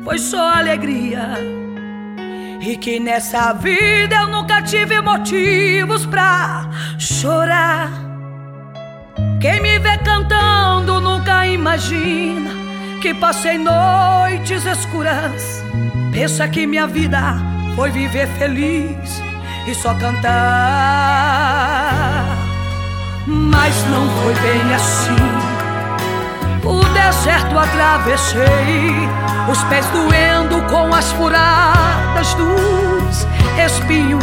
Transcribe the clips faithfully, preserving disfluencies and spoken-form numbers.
foi só alegria, e que nessa vida eu nunca tive motivos pra chorar. Quem me vê cantando nunca imagina que passei noites escuras. Pensa que minha vida foi viver feliz e só cantar, mas não foi bem assim. O deserto atravessei, os pés doendo com as furadas dos espinhos.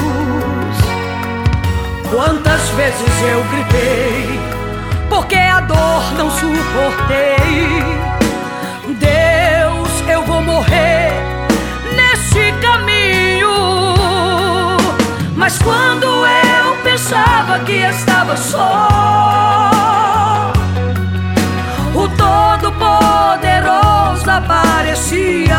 Quantas vezes eu gritei, porque a dor não suportei. Deus, eu vou morrer nesse caminho. Mas quando eu pensava que estava só, o Todo-Poderoso aparecia,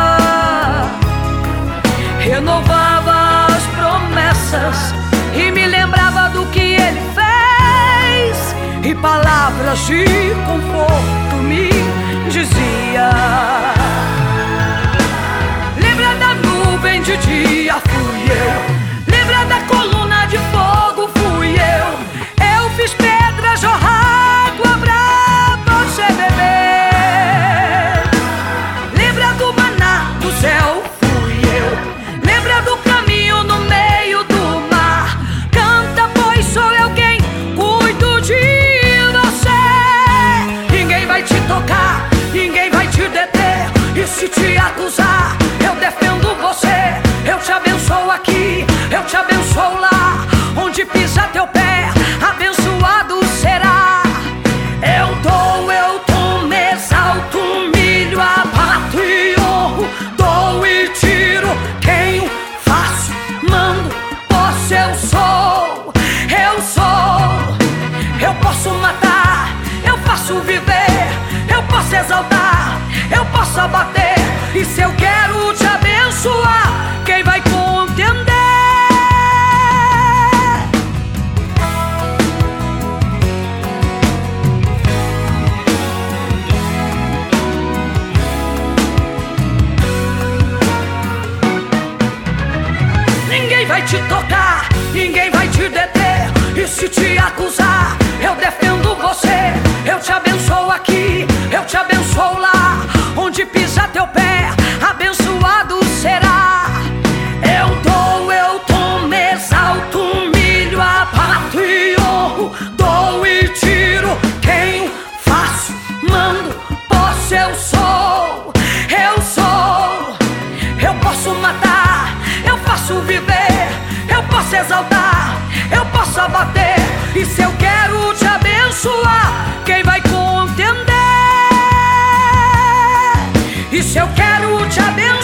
renovava as promessas e me lembrava do que Ele fez, e palavras de conforto me dizia. Lembra da nuvem de dia, fui eu. Lembra da coluna de fogo, fui eu. Eu fiz pedra jorrar água pra você beber. Lembra do maná do céu, fui eu. Lembra do caminho no meio do mar. Canta, pois sou eu quem cuido de você. Ninguém vai te tocar, ninguém vai te deter. E se te acusar, eu defendo você. Eu te abençoo aqui, eu te abençoo lá. Onde pisa teu pé, abençoado será. Eu dou, eu tomo, exalto, humilho, abato e honro. Dou e tiro, quem faço, mando, posso, eu sou. Eu sou, eu posso matar, eu faço viver. Eu posso exaltar, eu posso abater. E se eu quero te abençoar, quem vai contender? Ninguém vai te tocar, ninguém vai te deter. E se te acusar, eu defendo você. Eu te abençoo aqui, eu te abençoo lá. Onde pisa teu pé, abençoado será. Eu dou, eu tomo, exalto, humilho, abato e honro. Dou e tiro, quem faço, mando, posso, eu sou. Eu sou, eu posso matar, eu faço viver. Eu posso exaltar, eu posso abater. E se eu quero te abençoar, quem vai contender? E se eu quero te abençoar,